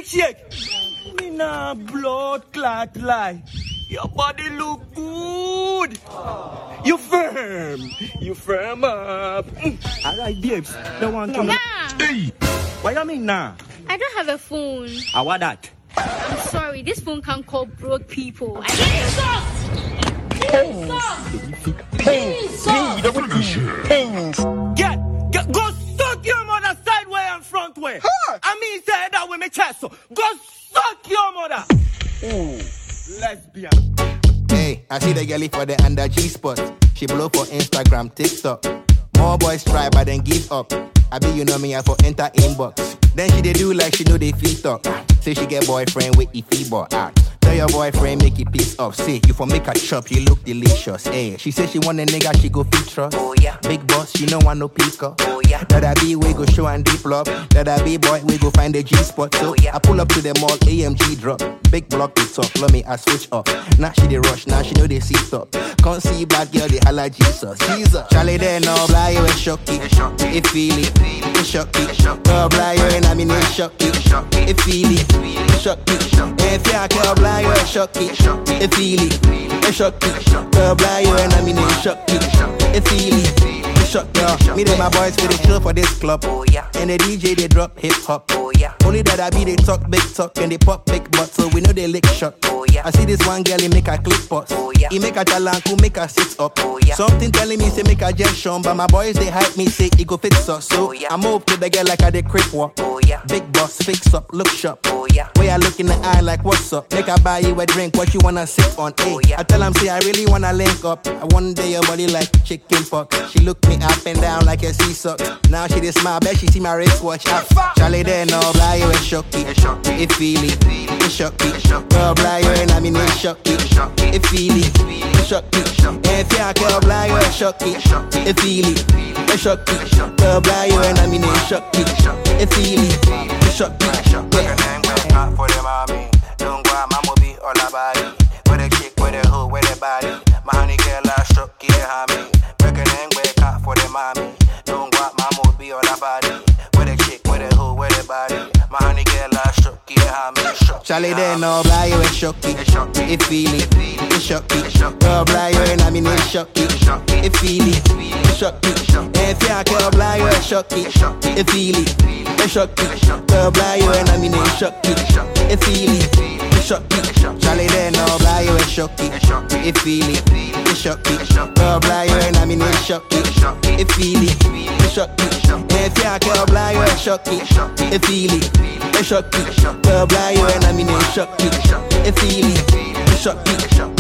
check. Me nah blood clot lie. Your body look good. You firm up. Alright, babes. Don't want to. Nah. Hey. What you mean nah? I don't have a phone. I want that. I'm sorry, this phone can't call broke people. I need Get, go suck your mother side way and front way. Huh? I mean, say that with my chest. So go suck your mother. Ooh, lesbian. Hey, I see the girlie for the under G spot. She blow for Instagram, TikTok. More boys try, but then give up. I be you know me, I for enter inbox. Then she they do like she know they feel talk. Say she get boyfriend with a feeble out. Tell your boyfriend make it peace up. Say you for make her chop, you look delicious. Hey, she say she want a nigga, she go fit trust. Oh yeah, big boss, she no want no picker. Oh yeah, that I be we go show and deep love. That I be boy, we go find the G spot. So yeah, I pull up to the mall, AMG drop. Big block it up, love me I switch up. Now she the rush, now she know they see stop. Can't see bad girl, they holla Jesus. Jesus, Charlie there no blind you a shocky. It feel it, it shocky. Girl blind you and I mean it shocky. It feel it, shocky. If you can't blind you a shocky. It feel it, it shocky. Girl blind you and I mean it shocky. It feel it, shocky. Me and my boys for the chill for this club. Oh yeah, and the DJ they drop hip hop. Oh yeah, only that I be they talk big talk and they pop big butt, so we know they lick shot. Oh yeah, I see this one girl he make a clip post. Oh yeah, he make a talanku make her sit up. Oh yeah, something telling me say make a jet shone, but my boys they hype me say he go fix us. So yeah, I move to the girl like I did crip walk. Oh yeah, big boss fix up, look sharp. Oh yeah, way I look in the eye like what's up? Make I buy you a drink, what you wanna sip on? Oh yeah, I tell him say I really wanna link up. I one day your body like chicken fuck. She look me up and down like a seesaw. Now she dey smile, bet she see my wristwatch. Charlie there no blind you a shocky. It feel it, it shocky. Girl blind you and I mean it shocky. It feel it, it shocky. If you can't blind you a shocky. It feel it, it shocky. Girl blind you and I mean it shocky. It feel it, it shocky. Not for the mommy. Don't go out, mama be all about it. With a chick, with a hood, with a body. My honey girl, I shook, yeah, homie. Reckoning with a cop for the mommy. Don't go out, mama be all about it. With a chick, with a hood, with a body. My honey girl, I shook, yeah, homie. Charlie there no blind you a shocky. It feel it, it shocky. Girl blind you and I mean it shocky. It feel it, it shocky. If you can't blind you a shocky. It feel it, it shocky. Girl blind you and I mean it shocky. It feel it, it shocky. Charlie there no blind you a shocky. It feel it, it shocky. Girl blind you and I mean it shocky. It feel it, it shocky. If you can't blind you a shocky. It feel it, it shocky. Girl blind you and I mean it shocky. It feel it, it shocky.